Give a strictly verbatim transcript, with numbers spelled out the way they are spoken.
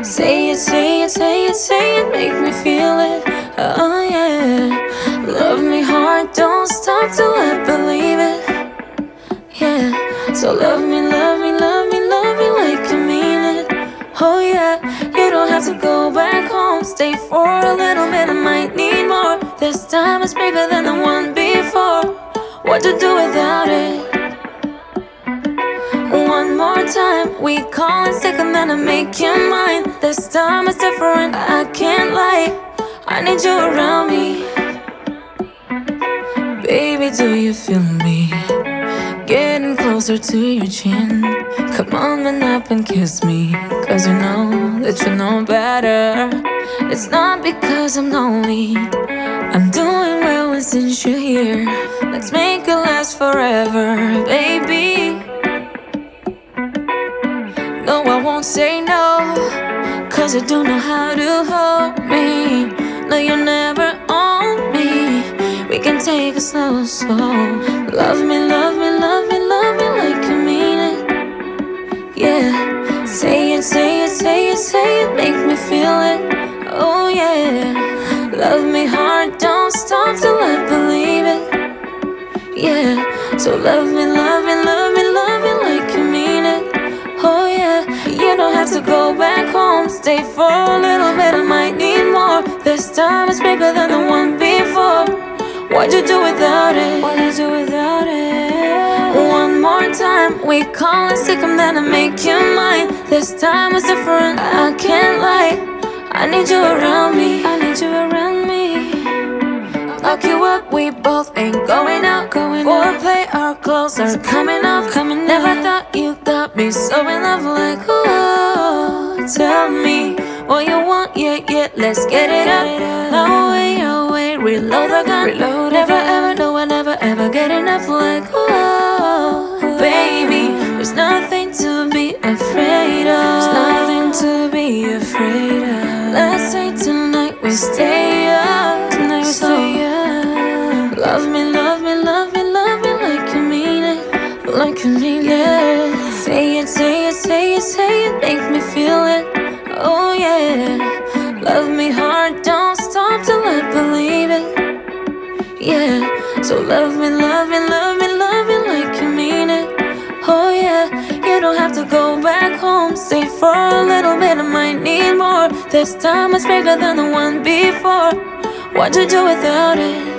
Say it, say it, say it, say it, make me feel it. Oh yeah. Love me hard, don't stop till I believe it. Yeah. So love me, love me, love me, love me like you mean it. Oh yeah. You don't have to go back home. Stay for a little bit, I might need more. This time is bigger than the one before. What to do without it? One more time, we call it second, then I make you mine. This time it's different, I can't lie. I need you around me. Baby, do you feel me? Getting closer to your chin. Come on, man up and kiss me. Cause you know that you know better. It's not because I'm lonely, I'm doing well and since you're here, let's make it last forever, baby. No, I won't say no, cause you do know how to hold me. No, you're never on me. We can take it slow, slow. Love me, love me, love me, love me like you mean it. Yeah. Say it, say it, say it, say it, make me feel it. Oh yeah. Love me hard, don't stop till I believe it. Yeah. So love me, love me, love me, love me like you mean it. Oh yeah. You don't have to go back home. Stay for a little bit, I might need more. This time it's bigger than the one before. What'd you do without it? What'd you do without it? One more time, we call it sick, and then I make you mine. This time it's different, I can't lie. I need you around me. I need you around me. Lock you up, we both ain't going out. Going foreplay, our clothes are coming off. Coming Never thought you got me so in love like, oh, tell me what you want, yeah, yeah, let's get it up. No way, no way, reload the gun. Reload never ever, no, I never ever get enough like, oh, baby, there's nothing to be afraid of. There's nothing to be afraid of. Let's say tonight we stay up. Tonight we so, stay up. Love me, love me, love me, love me like you mean it. Like you mean it. Say it, say it, say it, say it, make me feel it. Oh yeah. Love me hard, don't stop till I believe it. Yeah. So love me, love me, love me, love me like you mean it. Oh yeah. You don't have to go back home. Stay for a little bit, I might need more. This time it's bigger than the one before. What'd you do without it?